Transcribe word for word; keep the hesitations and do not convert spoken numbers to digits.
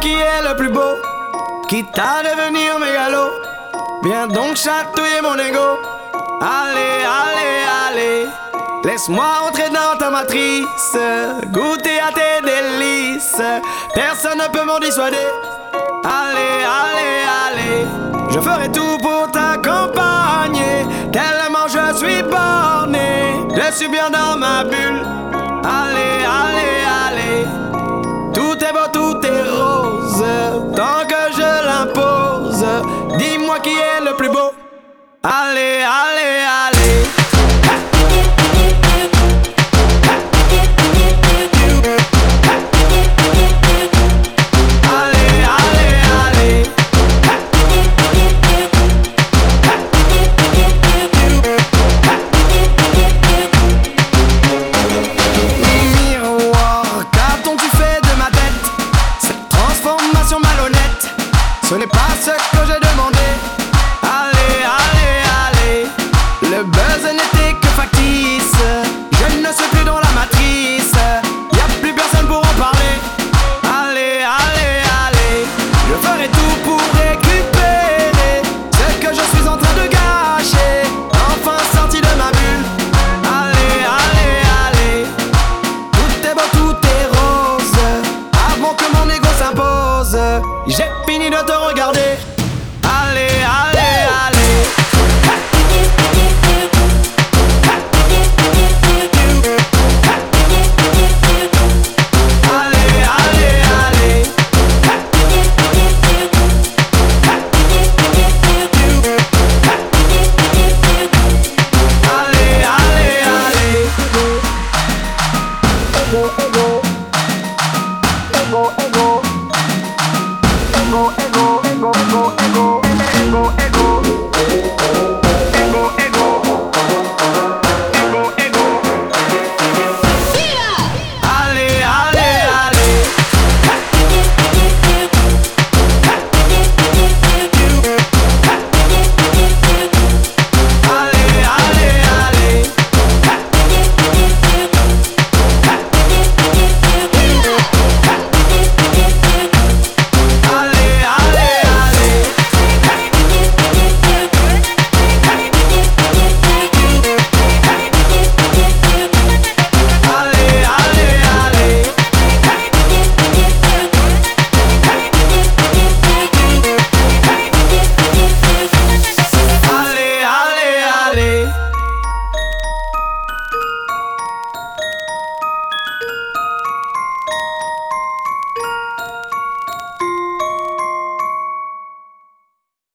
qui est le plus beau, quitte à devenir mégalo. Viens donc chatouiller mon ego. Allez, allez, allez, laisse-moi entrer dans ta matrice, goûter à tes délices. Personne ne peut m'en dissuader. Allez, allez, allez, je ferai tout pour t'accompagner. Tellement je suis borné, je suis bien dans ma bulle. Allez, allez, allez, tout est beau, tout est rose, tant que je l'impose. Dis-moi qui est le plus beau. Allez, allez.